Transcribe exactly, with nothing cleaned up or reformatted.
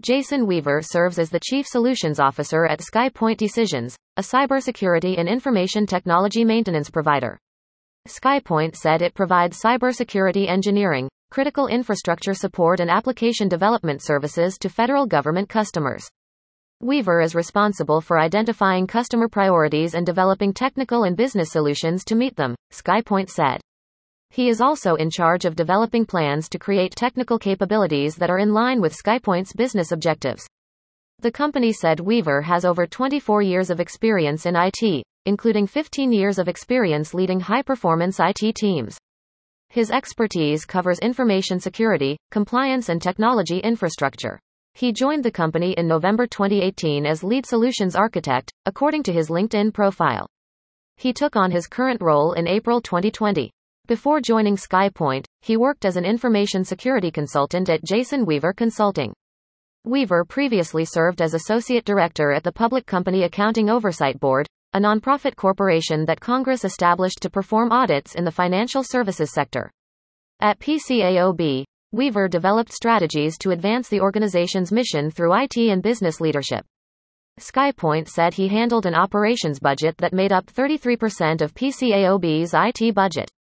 Jason Weaver serves as the Chief Solutions Officer at SkyPoint Decisions, a cybersecurity and information technology maintenance provider. SkyPoint said it provides cybersecurity engineering, critical infrastructure support and application development services to federal government customers. Weaver is responsible for identifying customer priorities and developing technical and business solutions to meet them, SkyPoint said. He is also in charge of developing plans to create technical capabilities that are in line with SkyPoint's business objectives. The company said Weaver has over twenty-four years of experience in I T, including fifteen years of experience leading high-performance I T teams. His expertise covers information security, compliance and technology infrastructure. He joined the company in November twenty eighteen as lead solutions architect, according to his LinkedIn profile. He took on his current role in April twenty twenty. Before joining SkyPoint, he worked as an information security consultant at Jason Weaver Consulting. Weaver previously served as associate director at the Public Company Accounting Oversight Board, a nonprofit corporation that Congress established to perform audits in the financial services sector. At P C A O B, Weaver developed strategies to advance the organization's mission through I T and business leadership. SkyPoint said he handled an operations budget that made up thirty-three percent of P C A O B's I T budget.